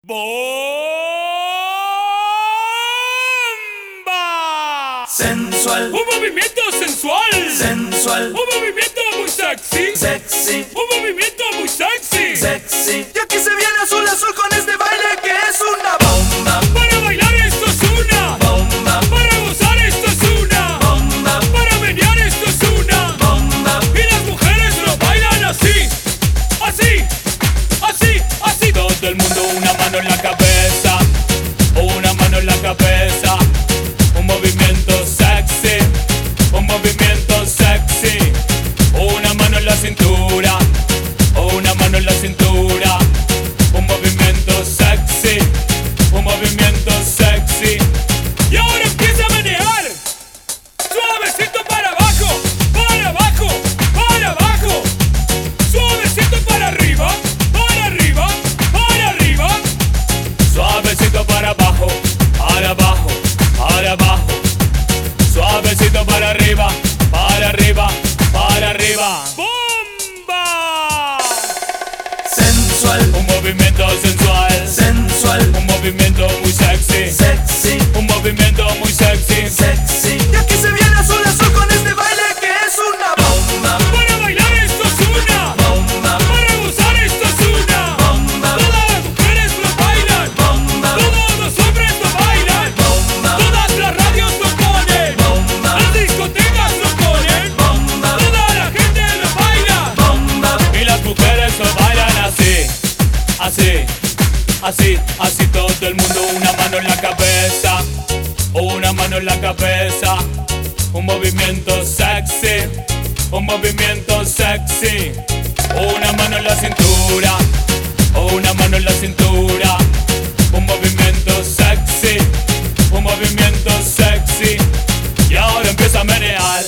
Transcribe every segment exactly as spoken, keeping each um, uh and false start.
¡Bomba! Sensual, Un movimiento sensual. sensual, Un movimiento muy sexy. sexy, Un movimiento muy sexy. sexy. Y aquí se viene azul azul con este baile que es una bomba, Para bailar esto es una. bomba, Para gozar esto es una. bomba, Para menear esto es una. bomba. Y las mujeres lo bailan así. Así. Así. Así. Todo el mundo una mano en la cabeza. Una mano en la cabeza. Un movimiento sexy. Un movimiento sexy. Una mano en la cintura. Una mano en la cintura. Un movimiento sexy. Un movimiento sexy. Y ahora empieza a menear. Suavecito para abajo. Para abajo. Para abajo. Suavecito para arriba. Para arriba. Para arriba. Suavecito para abajo. Para abajo. Para abajo. Suavecito para arriba. Para arriba. Para arriba. ¡Bomba! Sensual, Un movimiento sensual. sensual, Un movimiento muy sexy. sexy, Un movimiento muy sexy. sexy. Y aquí se viene azul azul con este baile que es una bomba, Para bailar esto es una. bomba, Para gozar esto es una. bomba, Todas las mujeres lo bailan. bomba, Todos los hombres lo bailan. bomba, Todas las radios lo ponen. bomba, Las discotecas lo ponen. bomba, Toda la gente lo baila. bomba. Y las mujeres lo bailan así. Así. Así. Así todo el mundo. Una mano en la cabeza. Una mano en la cabeza. Un movimiento sexy. Un movimiento sexy. Una mano en la cintura. Una mano en la cintura. Un movimiento sexy. Un movimiento sexy. Y ahora empieza a menear.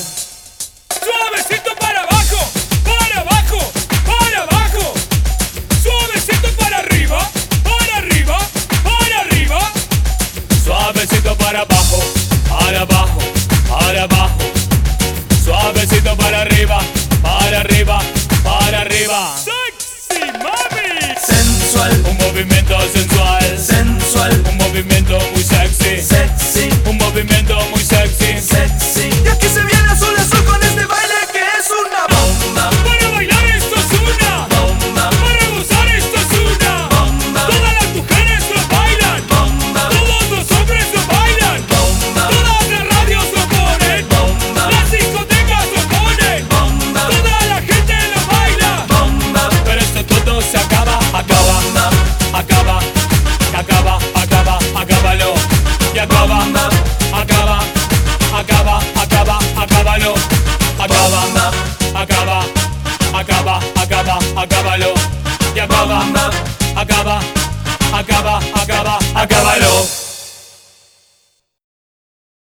Suavecito para abajo. Para abajo. Para abajo. Suavecito para arriba. Para arriba. Para arriba. Suavecito para abajo. Para abajo. Para abajo. Suavecito para arriba. Para arriba. Para arriba. ¡Sexy, mami! Sensual, Un movimiento sensual. sensual, Un movimiento muy sexy. sexy, Un movimiento muy sexy. sexy. Y aquí se viene azul azul con este baile que es una bomba, Para bailar esto es una. bomba, Para gozar esto es una. bomba, Todas las mujeres lo bailan. bomba, Todos los hombres lo bailan. bomba, Todas las radios lo ponen. bomba, Las discotecas lo ponen. bomba, Toda la gente lo baila. bomba, Pero esto todo se acaba, acaba, bomba, acaba, acaba, acaba, acábalo. Y acaba, acaba, acaba, acaba, acábalo. Acaba, acaba, acaba, acaba, acábalo. Y acaba, acaba, acaba, acaba, acábalo.